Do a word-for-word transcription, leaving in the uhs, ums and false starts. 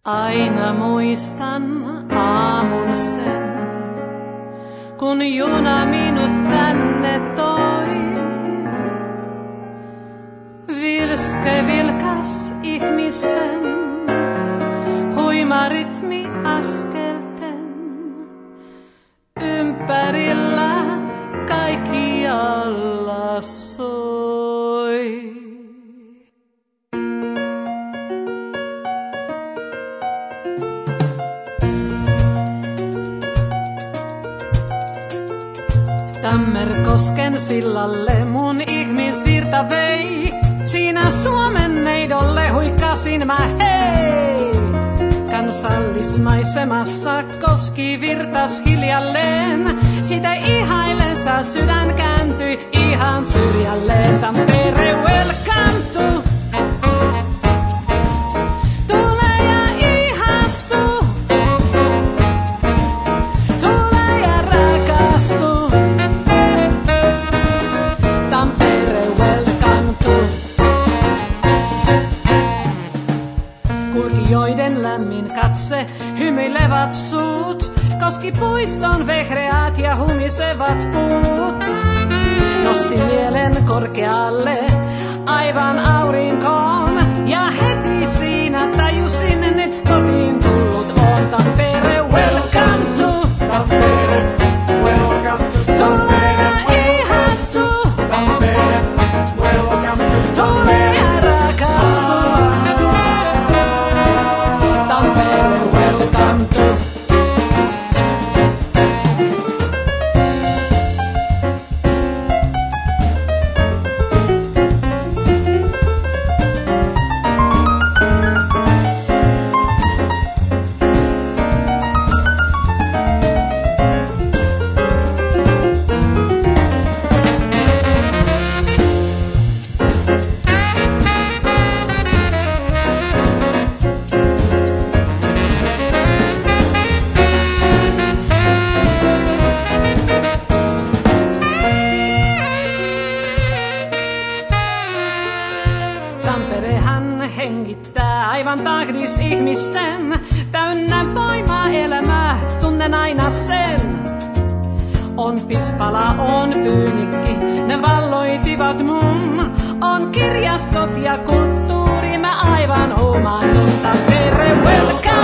Aina muistan aamun sen, kun juna minut tänne toi. Vilske vilkas ihmisten, huima rytmi askelten. Ympärillä kaikkialla soi. Tammerkosken sillalle mun ihmisvirta vei. Siinä Suomen neidolle huikkasin mä hei. Kansallismaisemassa koski virtas hiljalleen. Sitä ihailensa sydän kääntyi ihan syrjälleen. Tampere welcome to. Tule ja ihastu. Tule ja rakastu. Tampere welcome to. Kulkijoiden lämmin katse, hymyilevat suut, koski puiston vehreät ja humisevat puut. Nosti mielen korkealle, aivan aurinkoon, ja heti siinä tajusin, nyt kotiin tullut on. Tampere welcome to. Tampere welcome to. Tule ja ihastu. Tampere welcome to. Tule ja rakastu. Tampere welcome to. Tamperehan hengittää aivan tahdis ihmisten, täynnä voimaa elämää, tunnen aina sen. On Pispala, on Pyynikki, ne valloitivat mun. On kirjastot ja kulttuuri, mä aivan oman. Tampere welcome.